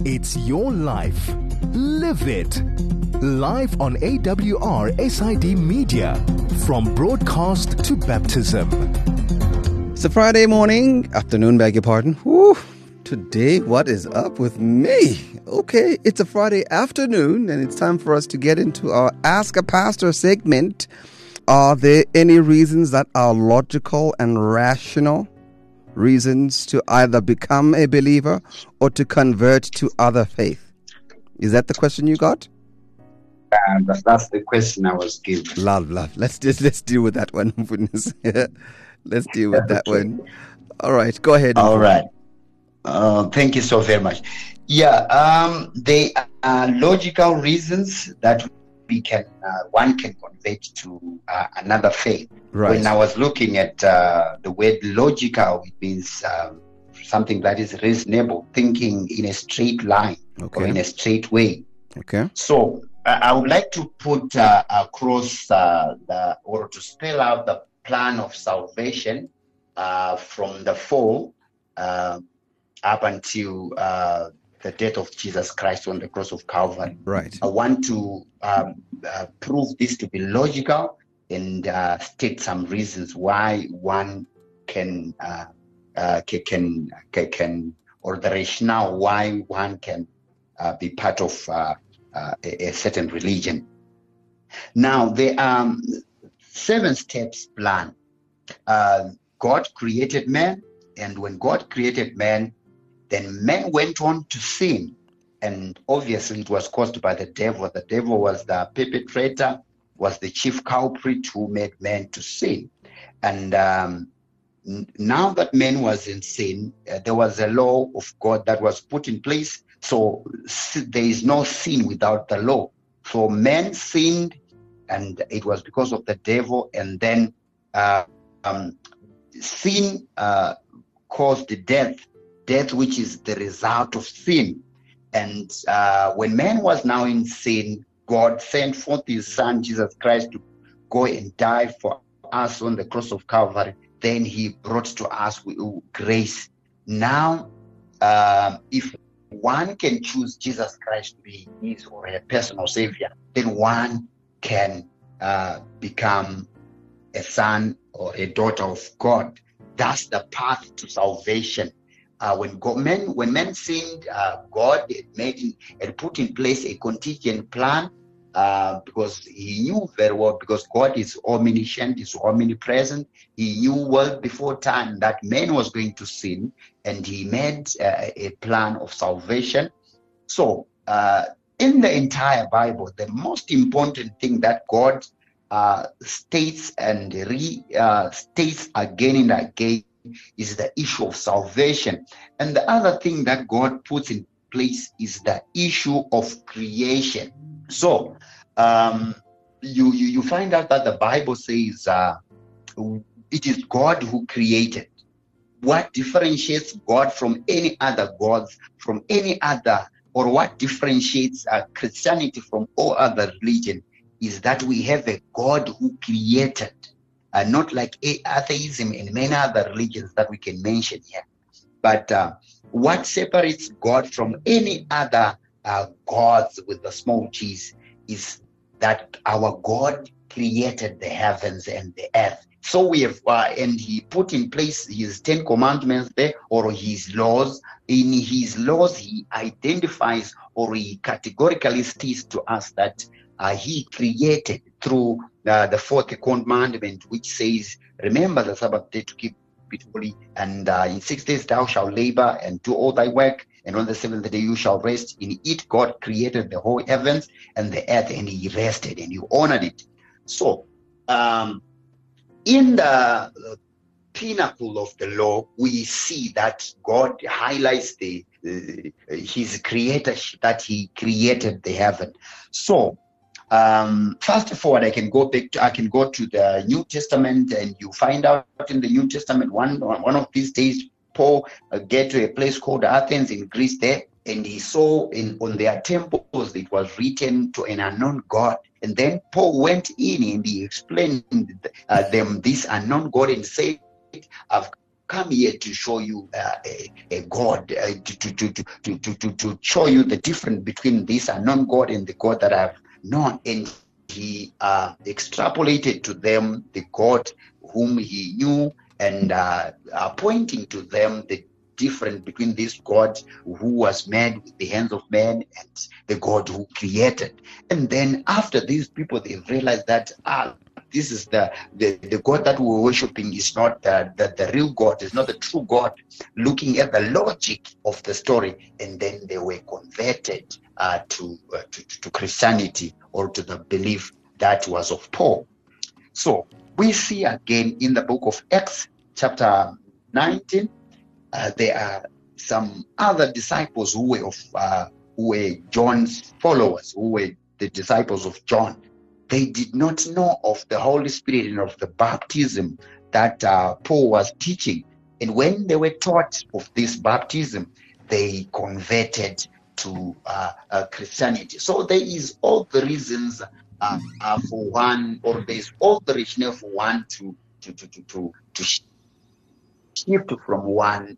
It's your life. Live it. Live on AWR SID Media. From broadcast to baptism. It's a Friday morning, afternoon, beg your pardon. Whew. Today, what is up with me? Okay, it's a Friday afternoon and it's time for us to get into our Ask a Pastor segment. Are there any reasons that are logical and rational? Reasons to either become a believer or to convert to other faith? Is that the question you got? That's the question I was given. Love. Let's deal with that one. Let's deal with that one. All right, go ahead. All right. Thank you so very much. Yeah, they are logical reasons that one can convert to another faith. Right. When I was looking at the word logical, it means something that is reasonable, thinking in a straight line or in a straight way. Okay. So I would like to put across or to spell out the plan of salvation from the fall up until the death of Jesus Christ on the cross of Calvary. Right. I want to prove this to be logical and state some reasons why one can or the rationale why one can be part of a certain religion. Now, there are 7 steps plan. God created man, and when God created man, then man went on to sin. And obviously it was caused by the devil. The devil was the perpetrator, was the chief culprit who made man to sin. And now that man was in sin, there was a law of God that was put in place. So there is no sin without the law. So man sinned, and it was because of the devil. And then sin caused death, which is the result of sin. And when man was now in sin, God sent forth his son, Jesus Christ, to go and die for us on the cross of Calvary. Then he brought to us grace. Now, if one can choose Jesus Christ to be his or a personal savior, then one can become a son or a daughter of God. That's the path to salvation. When men sinned, God had put in place a contingent plan because he knew very well, because God is omniscient, is omnipresent. He knew well before time that man was going to sin, and he made a plan of salvation. So in the entire Bible, the most important thing that God states and restates again and again is the issue of salvation. And the other thing that God puts in place is the issue of creation. So you find out that the Bible says it is God who created. What differentiates God from any other gods, from any other, or what differentiates Christianity from all other religion is that we have a God who created. Not like atheism and many other religions that we can mention here. But what separates God from any other gods with the small g's is that our God created the heavens and the earth. So we have, and he put in place his 10 commandments there, or his laws. In his laws, he identifies, or he categorically states to us that he created through the 4th commandment, which says, remember the Sabbath day to keep it holy, and in 6 days thou shalt labor and do all thy work, and on the 7th day you shall rest. In it God created the whole heavens and the earth, and he rested and he honored it. So in the pinnacle of the law, we see that God highlights his creatorship, that he created the heaven. So fast forward, I can go to the New Testament, and you find out in the New Testament one of these days Paul get to a place called Athens in Greece there, and he saw on their temples it was written to an unknown God. And then Paul went in and he explained them this unknown God and said, I've come here to show you a God, to show you the difference between this unknown God and the God that I've known. And he extrapolated to them the God whom he knew, and pointing to them the difference between this God who was made with the hands of man and the God who created. And then after these people, they realized that this is the God that we're worshiping is not the real God, is not the true God, looking at the logic of the story. And then they were converted to Christianity, or to the belief that was of Paul. So we see again in the book of Acts chapter 19, there are some other disciples who were John's followers, who were the disciples of John. They did not know of the Holy Spirit and of the baptism that Paul was teaching. And when they were taught of this baptism, they converted to Christianity. So there is all the reasons for one, or there's all the rationale for one to shift from one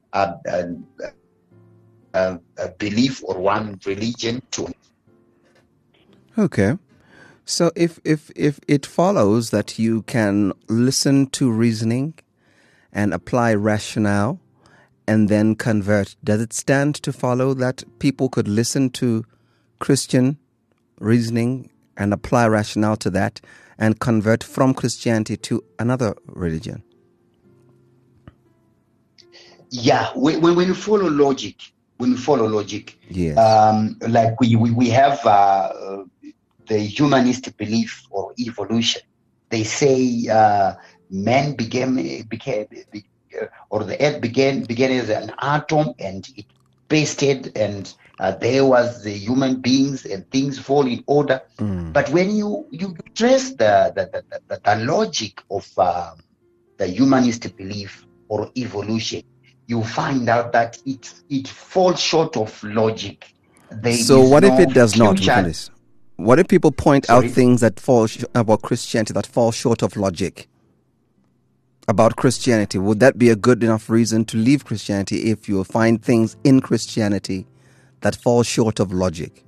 belief or one religion to. Okay. So if it follows that you can listen to reasoning and apply rationale and then convert, does it stand to follow that people could listen to Christian reasoning and apply rationale to that and convert from Christianity to another religion? Yeah, when you follow logic, Yes. Like we have the humanistic belief or evolution. They say man became, or the earth began as an atom, and it pasted, and there was the human beings, and things fall in order. But when you trace the logic of the humanistic belief or evolution, you find out that it falls short of logic. So what if it does not? future- This? What if people point Sorry? out things that fall about Christianity that fall short of logic about Christianity? Would that be a good enough reason to leave Christianity if you find things in Christianity that fall short of logic?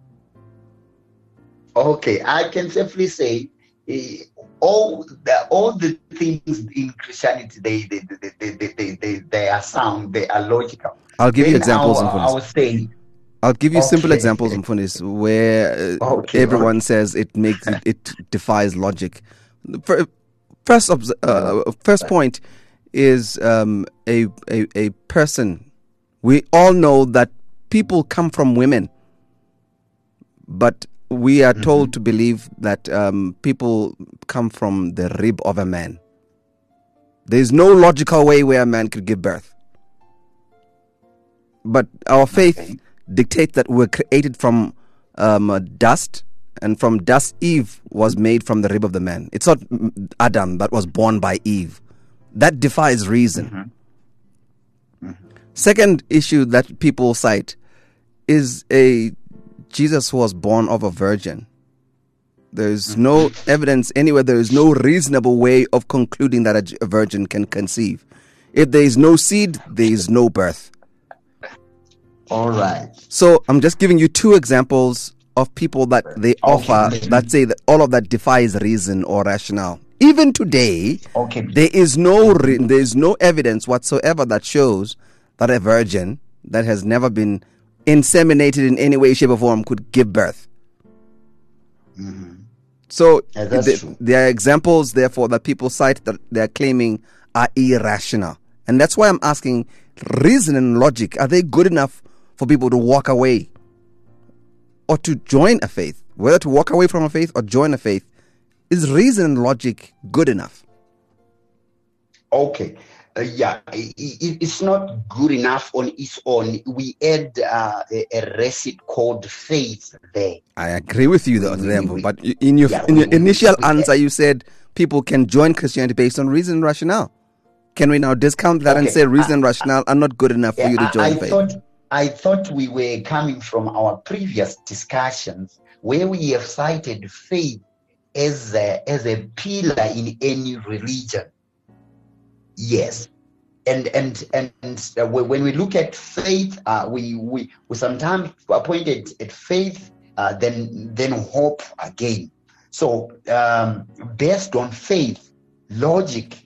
Okay, I can safely say all the things in Christianity, they are sound, they are logical. I'll give you Then examples. I would say, I'll give you simple Okay. examples, Mfunis, where Okay, everyone says it defies logic. First point is a person. We all know that people come from women, but we are told to believe that people come from the rib of a man. There is no logical way where a man could give birth. But our faith dictates that we're created from dust, and from dust Eve was made from the rib of the man. It's not Adam that was born by Eve. That defies reason. Second issue that people cite is Jesus was born of a virgin. There is no evidence anywhere. There is no reasonable way of concluding that a virgin can conceive. If there is no seed, there is no birth. all right. So I'm just giving you two examples of people that they offer that say that all of that defies reason or rationale. Even today, Okay. there is no evidence whatsoever that shows that a virgin that has never been inseminated in any way, shape, or form could give birth. So Yeah, that's true. there are examples, therefore, that people cite that they are claiming are irrational. And that's why I'm asking, reason and logic, are they good enough for people to walk away or to join a faith? Whether to walk away from a faith or join a faith, is reason and logic good enough? Okay. It's not good enough on its own. We add a receipt called faith there. I agree with you, but in your initial answer, you said people can join Christianity based on reason and rationale. Can we now discount that and Okay, say reason and rationale are not good enough for you to join faith? I thought we were coming from our previous discussions where we have cited faith as a pillar in any religion. Yes. when we look at faith, we sometimes pointed at faith, then hope again. So based on faith, logic,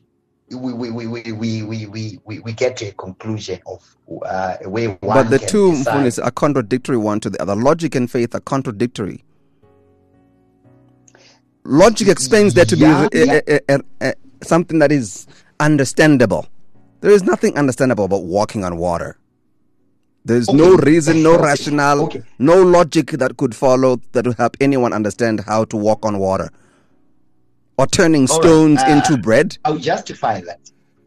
we get to a conclusion of where one. But the can two decide. are contradictory one to the other. Logic and faith are contradictory. Logic explains there to be something that is understandable. There is nothing understandable about walking on water. There is no reason, no rationale, no logic that could follow that would help anyone understand how to walk on water. Or turning stones into bread. I'll justify that.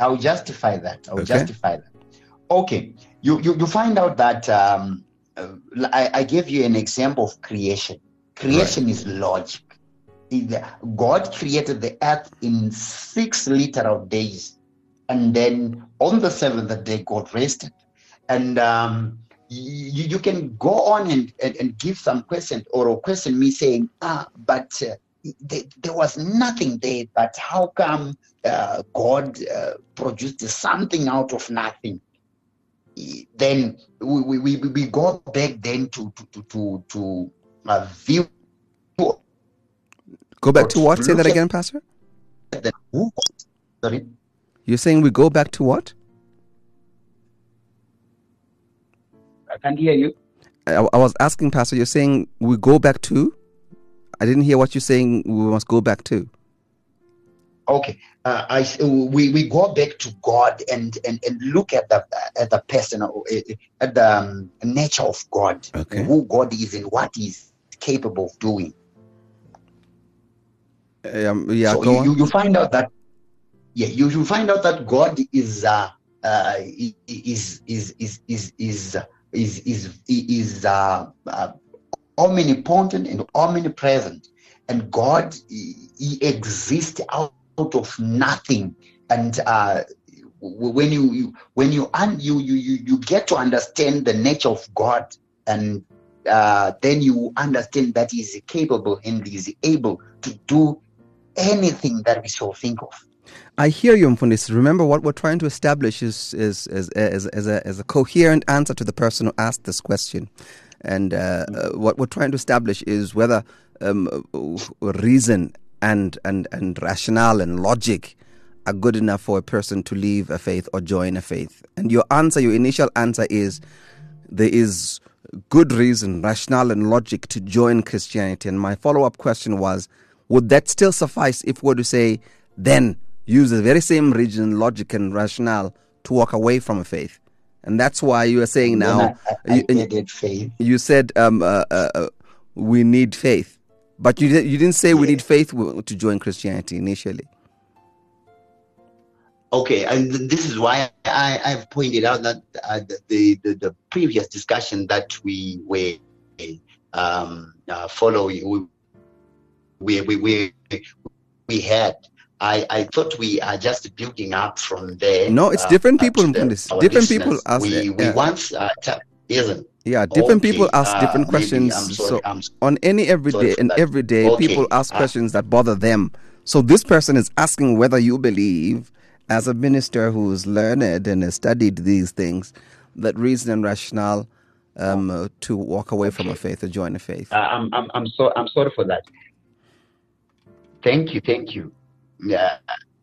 Okay. You find out that I gave you an example of creation. Creation is logic. God created the earth in 6 literal days. And then on the 7th day, God rested. And you can go on and give some question or question me saying, but there was nothing there. But how come God produced something out of nothing? Then we go back then to view. Go back to what? Say that again, Pastor. Sorry. You're saying we go back to what? I can't hear you. I was asking, Pastor, you're saying we go back to? I didn't hear what you're saying we must go back to. Okay. We go back to God and look at the person, at the nature of God, who God is and what He's capable of doing. So you find out that you find out that God is omnipotent and omnipresent, and God He exists out of nothing. And when you get to understand the nature of God, and then you understand that He is capable and He is able to do anything that we shall think of. I hear you, Mfundisi. Remember, what we're trying to establish is a coherent answer to the person who asked this question. And what we're trying to establish is whether reason and rationale and logic are good enough for a person to leave a faith or join a faith. And your initial answer is there is good reason, rationale and logic to join Christianity. And my follow-up question was, would that still suffice if we were to say, then use the very same reason, logic and rationale to walk away from a faith? And that's why you are saying now, you said we need faith. But you didn't say we need faith to join Christianity initially. Okay, and this is why I've pointed out that the previous discussion that we were following, we had. I thought we are just building up from there. No, it's different people. Different people ask. We once isn't. Yeah, different people ask different questions. On any everyday people ask questions that bother them. So this person is asking whether you believe, as a minister who's learned and has studied these things, that reason and rationale to walk away from a faith or join a faith. I'm sorry for that. Thank you. Yeah.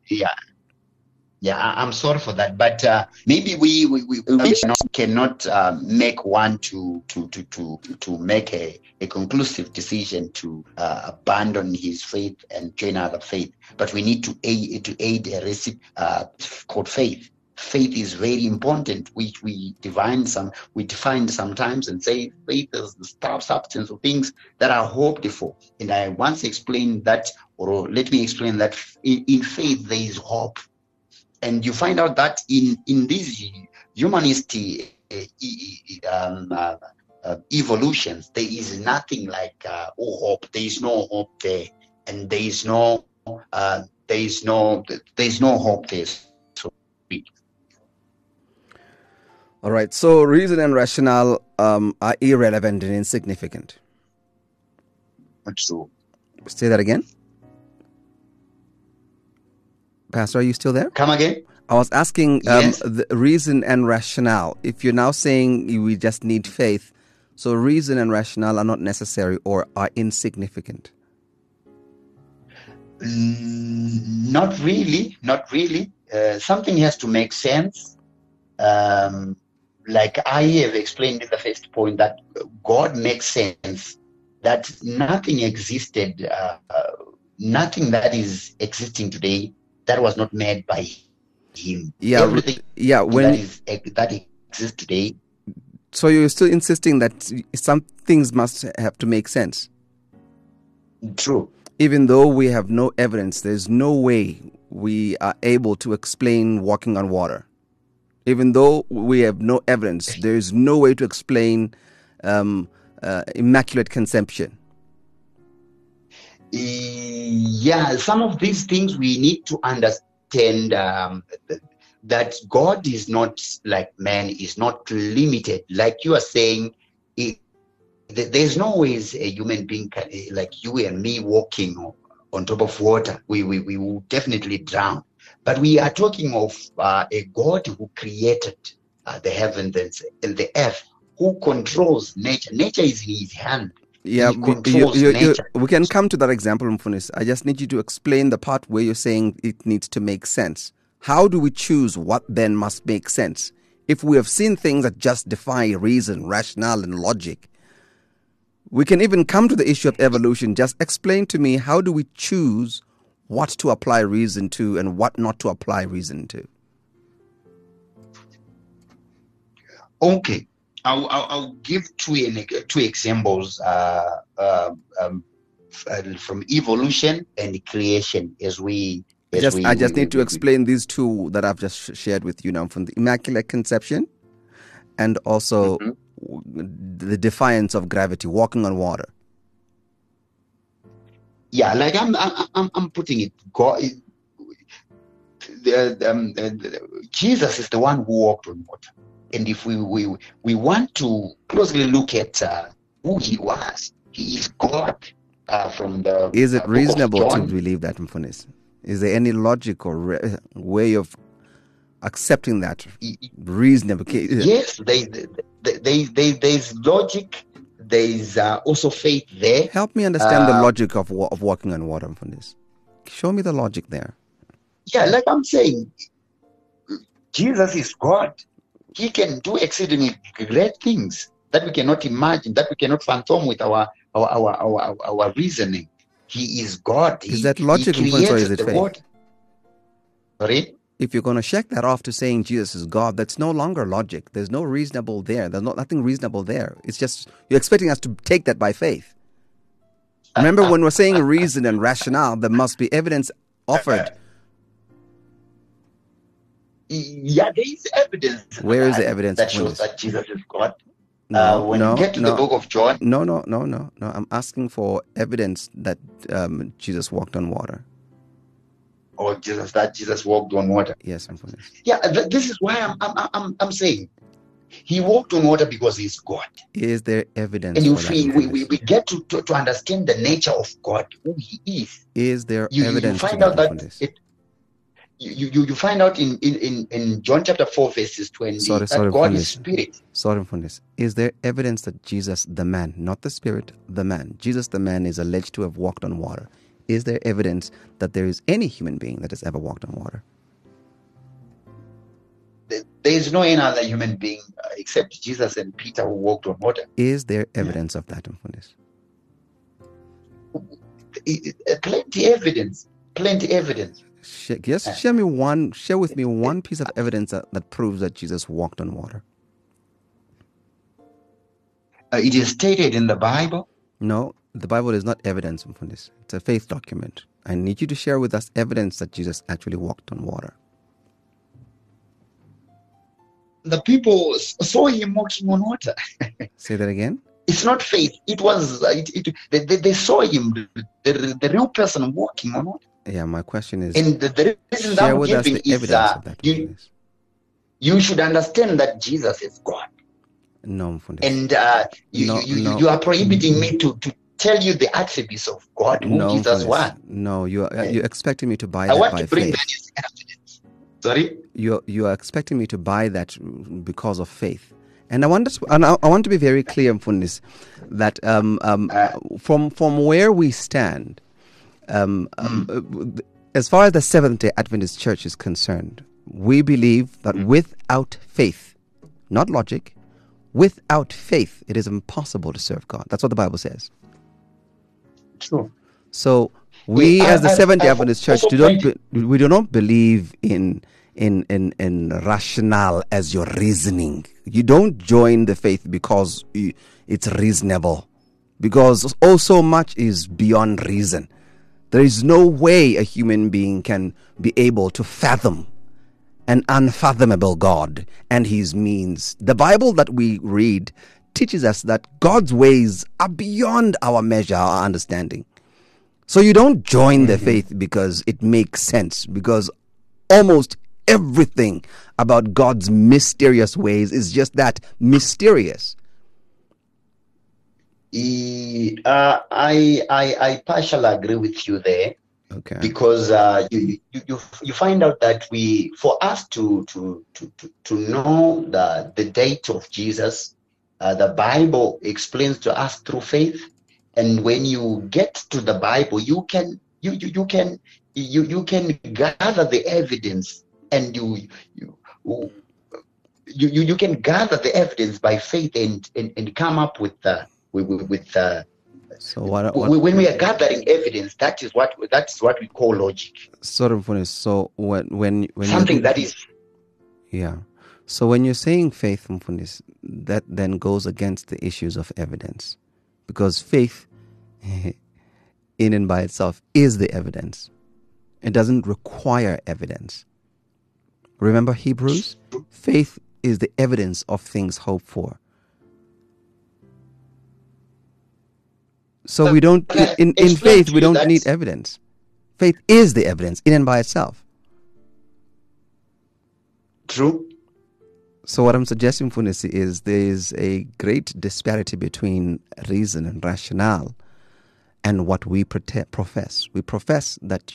I'm sorry for that, but maybe we cannot make one to make a conclusive decision to abandon his faith and join another faith. But we need to aid a recipe called faith. Faith is very important, which we define sometimes and say faith is the substance of things that are hoped for. And I once explained that, or let me explain that in faith there is hope. And you find out that in these humanist evolutions, there is nothing like hope. There is no hope there, and there is no hope there. So, all right. So reason and rationale are irrelevant and insignificant. So, say that again. Pastor, are you still there? Come again. I was asking Yes. the reason and rationale. If you're now saying we just need faith, so reason and rationale are not necessary or are insignificant. Not really, not really. Something has to make sense. Like I have explained in the first point, that God makes sense, that nothing existed, nothing that is existing today that was not made by Him. Yeah, Everything that exists today. So you're still insisting that some things must have to make sense? True. Even though we have no evidence, there's no way we are able to explain walking on water. Even though we have no evidence, there is no way to explain immaculate conception. Yeah, some of these things we need to understand, that God is not like man, is not limited. Like you are saying, there's no ways a human being can, like you and me walking on top of water. We will definitely drown. But we are talking of a God who created the heavens and the earth, who controls nature. Nature is in His hand. Yeah, He controls nature. we can come to that example, Mfunis. I just need you to explain the part where you're saying it needs to make sense. How do we choose what then must make sense? If we have seen things that just defy reason, rationale, and logic, we can even come to the issue of evolution. Just explain to me, how do we choose what to apply reason to and what not to apply reason to? Okay, I'll give two examples from evolution and creation I just need to explain these two that I've just shared with you now, from the Immaculate Conception and also the defiance of gravity, walking on water. Yeah, like I'm putting it. God, Jesus is the one who walked on water, and if we want to closely look at who He was, He is God. From the is it reasonable to John. believe that, Mfunis? Is there any logical way of accepting that? Reasonable? Yes, there's logic. There's also faith there. Help me understand the logic of walking on water, Mfunis. Show me the logic there. Yeah, like I'm saying, Jesus is God. He can do exceedingly great things that we cannot imagine, that we cannot fathom with our reasoning. He is God. Is that logic, or is it faith? Water. Sorry? If you're going to check that off to saying Jesus is God, that's no longer logic. There's no reasonable there. There's nothing reasonable there. It's just you're expecting us to take that by faith. Remember, when we're saying reason and rationale, there must be evidence offered. Yeah, there is evidence. Where is the evidence that shows that Jesus is God? No, when you get to the book of John. No. I'm asking for evidence that Jesus walked on water. Or Jesus walked on water. Yes, I'm finished. Yeah, this is why I'm saying He walked on water because He's God. Is there evidence? And we get to understand the nature of God, who He is. Is there evidence? You find out that you find out in John chapter 4 verses 20 that God is spirit. Sorry for this. Is there evidence that Jesus the man, not the spirit, the man, Jesus the man, is alleged to have walked on water? Is there evidence that there is any human being that has ever walked on water? There is no any other human being except Jesus and Peter who walked on water. Is there evidence of that, Mfunis? Plenty evidence. Share with me one piece of evidence that proves that Jesus walked on water. It is stated in the Bible. No, the Bible is not evidence for this. It's a faith document. I need you to share with us evidence that Jesus actually walked on water. The people saw Him walking on water. Say that again. It's not faith. It was. They saw Him, the real person walking on water. Yeah, my question is, and the reason share with us the evidence of that. You should understand that Jesus is God. No, and you are prohibiting me to tell you the attributes of God, who Jesus was. No, you're expecting me to buy that by faith. Sorry? You are expecting me to buy that because of faith. And I want to be very clear, Mfundisi, that from where we stand, as far as the Seventh-day Adventist Church is concerned, we believe that without faith, not logic, without faith, it is impossible to serve God. That's what the Bible says. True. So we, as the Seventh-day Adventist Church, we do not believe in rationale as your reasoning. You don't join the faith because it's reasonable, because so much is beyond reason. There is no way a human being can be able to fathom an unfathomable God and his means. The Bible that we read teaches us that God's ways are beyond our measure, our understanding. So you don't join the faith because it makes sense, because almost everything about God's mysterious ways is just that, mysterious. I partially agree with you there. Okay. Because you find out that for us to know the date of Jesus, the Bible explains to us through faith, and when you get to the Bible, you can gather the evidence, and you can gather the evidence by faith and come up with so what, when we are gathering evidence, that's what we call logic. Sort of. So when something that is, yeah. So when you're saying faith, Mfundisi, that then goes against the issues of evidence, because faith, in and by itself, is the evidence. It doesn't require evidence. Remember Hebrews? Faith is the evidence of things hoped for. So we don't, in faith, we don't need evidence. Faith is the evidence in and by itself. True. So what I'm suggesting, Mfundisi, is there is a great disparity between reason and rationale and what we profess. We profess that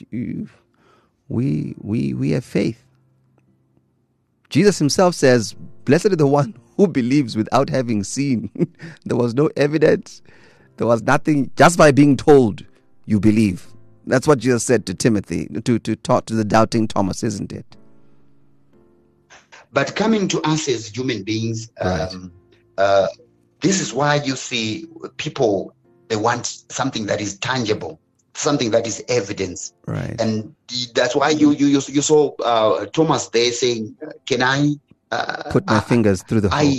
we have faith. Jesus himself says, "Blessed is the one who believes without having seen." There was no evidence. There was nothing. Just by being told, you believe. That's what Jesus said to Timothy, to the doubting Thomas, isn't it? But coming to us as human beings, Right. This is why you see people, they want something that is tangible, something that is evidence. Right. And that's why you saw Thomas there saying, "Can I Put my fingers through the hole.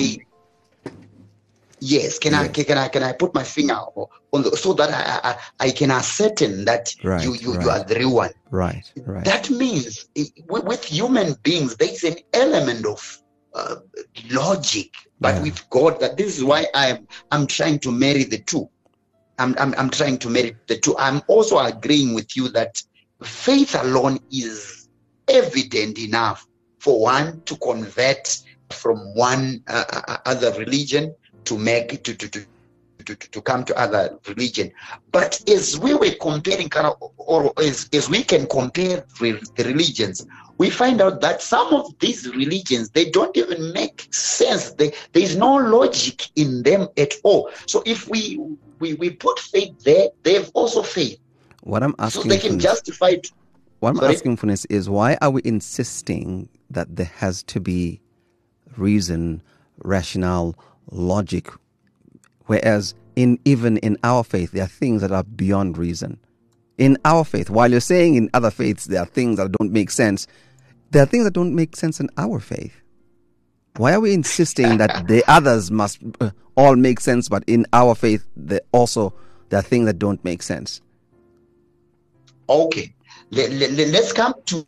Yes, can I put my finger on so that I can ascertain that Right, you right. are the real one." Right. That means with human beings there is an element of logic, but Yeah. with God, that this is why I'm trying to marry the two. I'm trying to marry the two. I'm also agreeing with you that faith alone is evident enough for one to convert from one other religion to come to other religion. But as we were comparing, or as we can compare the religions, we find out that some of these religions, they don't even make sense. There is no logic in them at all. So if we put faith there, they have also faith. What I'm asking, So they can justify it. What I'm Sorry? asking for this is, why are we insisting that there has to be reason, rationale, logic, whereas even in our faith there are things that are beyond reason? In our faith, while you're saying in other faiths there are things that don't make sense, there are things that don't make sense in our faith. Why are we insisting that the others must all make sense, but in our faith there are things that don't make sense? Okay, let's come to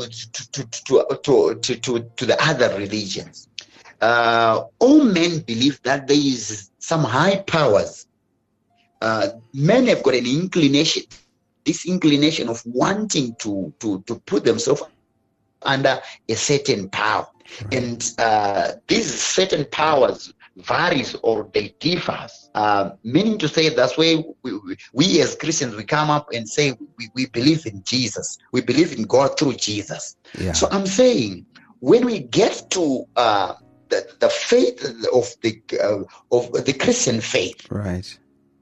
the other religions. All men believe that there is some high powers. Men have got an inclination, this inclination of wanting to put themselves under a certain power. Right. And these certain powers varies or they differ, meaning to say that's why we as Christians, we come up and say we believe in Jesus. We believe in God through Jesus. Yeah. So I'm saying when we get to the faith of the Christian faith, right,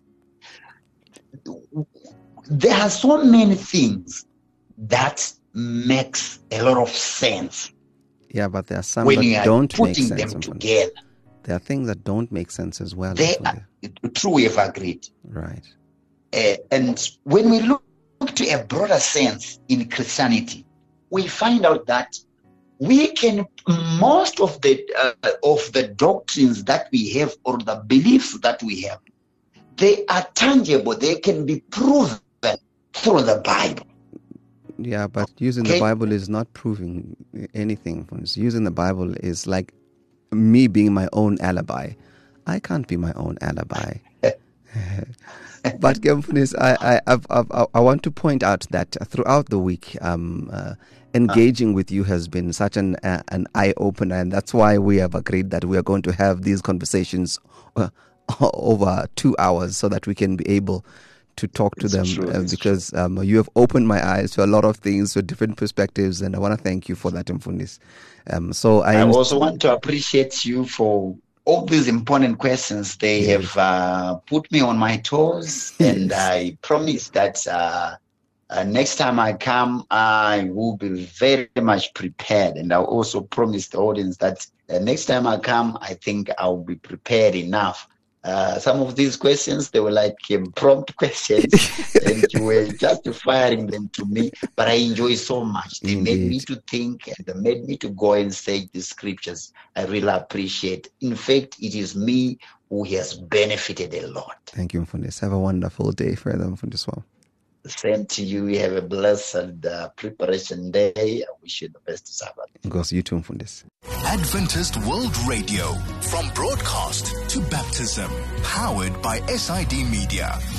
there are so many things that makes a lot of sense. Yeah, but there are some when that you are don't make putting sense. them together. There are things that don't make sense as well. True, we have agreed. Right. And when we look to a broader sense in Christianity, we find out that we can, most of the doctrines that we have or the beliefs that we have, they are tangible. They can be proven through the Bible. Yeah, but using the Bible is not proving anything. Using the Bible is like me being my own alibi. I can't be my own alibi. But Gemfunis, I want to point out that throughout the week, engaging with you has been such an eye opener, and that's why we have agreed that we are going to have these conversations over 2 hours so that we can be able to talk to them, because you have opened my eyes to a lot of things, to different perspectives, and I want to thank you for that, Mfundisi. So I also want to appreciate you for all these important questions. They have put me on my toes, and I promise that next time I come, I will be very much prepared. And I also promise the audience that next time I come, I think I'll be prepared enough. Some of these questions, they were like prompt questions, and you were just firing them to me, but I enjoy so much. They made me to think, and they made me to go and say the scriptures. I really appreciate. In fact, it is me who has benefited a lot. Thank you, Mfundisi. Have a wonderful day further, Mfundisi. Same to you. You have a blessed preparation day. I wish you the best Sabbath. Of course, you too, Mfundisi. Adventist World Radio, from broadcast to baptism, powered by SID Media.